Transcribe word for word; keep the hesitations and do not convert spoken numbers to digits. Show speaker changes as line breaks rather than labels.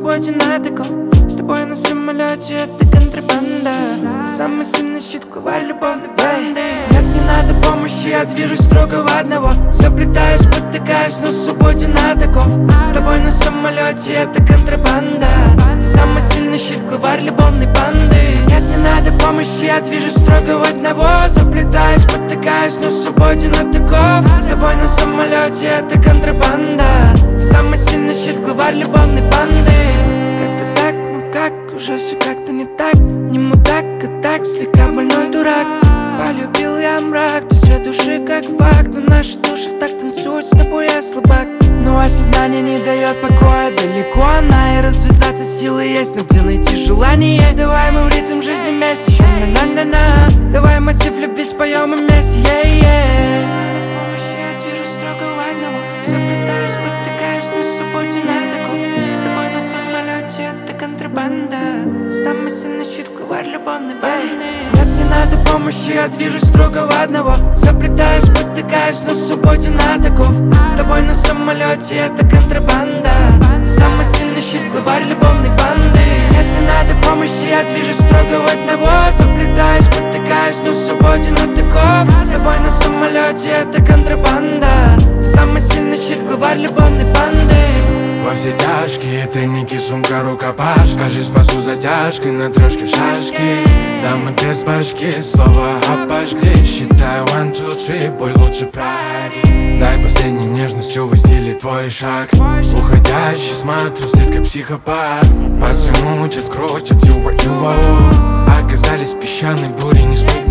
свободен от оков. С тобой на самолете это контрабанда. Ты самый сильный щит, главарь любовной банды. Нет, не надо помощи, я движусь строго в одного. Заплетаюсь, подтыкаюсь, но свободен от оков. С тобой на самолете это контрабанда. Ты самый сильный щит, главарь любовной банды. Нет, не надо помощи, я движусь строго в одного. Заплетаюсь, подтыкаюсь, но свободен от оков. С тобой на самолете это контрабанда. Ты самый сильный щит, главарь любовной банды. Как-то так, ну как, уже все как-то не так. Не мудак, а так, слегка больной дурак. Полюбил я мрак, ты свет души как факт. Но наши души так танцуют, с тобой я слабак. Но осознание не дает покоя, далеко она. И развязаться силы есть, но где найти желание? Давай мы в ритм жизни вместе, еще на-на-на-на. Давай мотив любви споем и вместе, yeah-yeah. Помощи, я движусь строго в одного. Заплетаюсь, подтыкаюсь, но свободен от оков. С тобой на самолете это контрабанда. Самый сильный щит, главарь любовной банды. Нет, не надо помощи, я движусь строго в одного. Заплетаюсь, подтыкаюсь, но свободен от оков. С тобой на самолете это контрабанда. Ты самый сильный щит, главарь любовной банды. Нет, не надо помощи, я движусь строго в одного. Заплетаюсь, подтыкаюсь, но свободен от оков. С тобой на самолете это контрабанда. Ты самый сильный щит, главарь любовной банды.
Во все тяжкие треники, сумка, рукопашка. Жизнь спасу затяжкой на трешке шашки. Дамы без башки, слова обожгли. Считаю one, two, three, бой лучше пари. Дай последней нежностью в стиле твой шаг. Уходящий смотрю вслед как психопат. Пацаны мутят, крутят, юва, юва. Оказались песчаной бури, не смог